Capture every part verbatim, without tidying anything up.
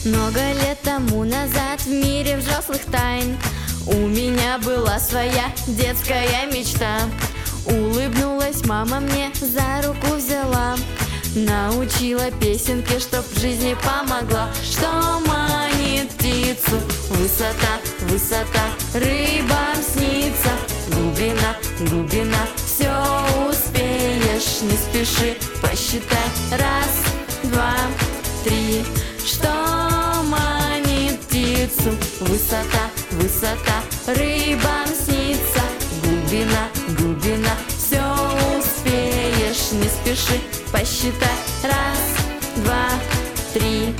Много лет тому назад в мире взрослых тайн у меня была своя детская мечта. Улыбнулась мама мне, за руку взяла, научила песенке, чтоб в жизни помогла. Что манит птицу? Высота, высота, рыбам снится. Глубина, глубина, все успеешь, не спеши, посчитай. Раз, два, три. Что манит птицу? Высота, высота, рыбам снится. Глубина, глубина, все успеешь, не спеши, посчитай. Раз, два, три.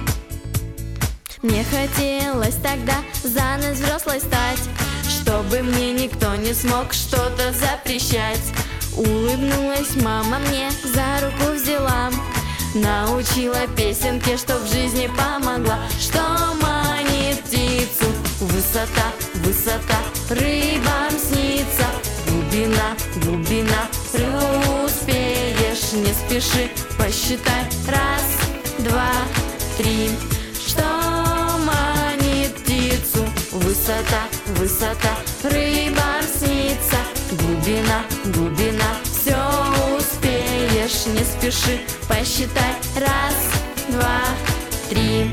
Мне хотелось тогда за ночь взрослой стать, чтобы мне никто не смог что-то запрещать. Улыбнулась мама мне, за руку взяла, научила песенке, чтоб в жизни помогла. Что манит птицу? Высота, высота, рыбам снится. Глубина, глубина, успеешь, не спеши, посчитай. Раз, два, три. Что манит птицу? Высота, высота, рыбам снится. Глубина, глубина, все успеешь, не спеши, посчитай. Раз, два, три.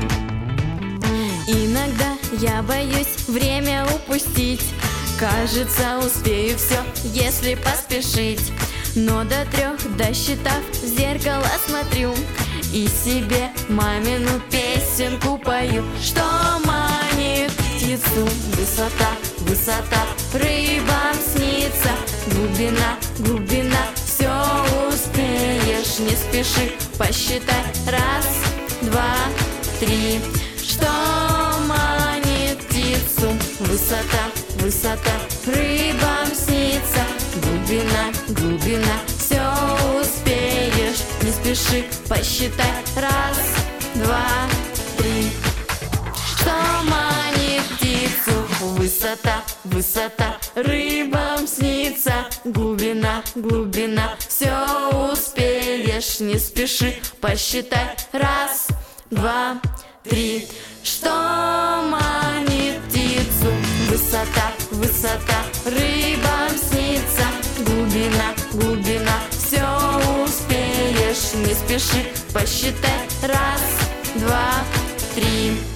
Иногда я боюсь время упустить, кажется, успею все, если поспешить. Но до трех досчитав, в зеркало смотрю и себе мамину песенку пою. Что манит птицу? Высота, высота, рыбам снится. Глубина, глубина, все успеешь, не спеши, посчитай. Раз, два, три. Что манит птицу? Высота, высота, рыбам снится. Глубина, глубина, все успеешь, не спеши, посчитай. Раз, два, три. Что манит птицу? Высота, высота, рыбам снится. Глубина, глубина, все успеешь, не спеши, посчитай. Раз, два, три. Что манит птицу? Высота, высота, рыбам снится. Глубина, глубина, все успеешь, не спеши, посчитай. Раз, два, три.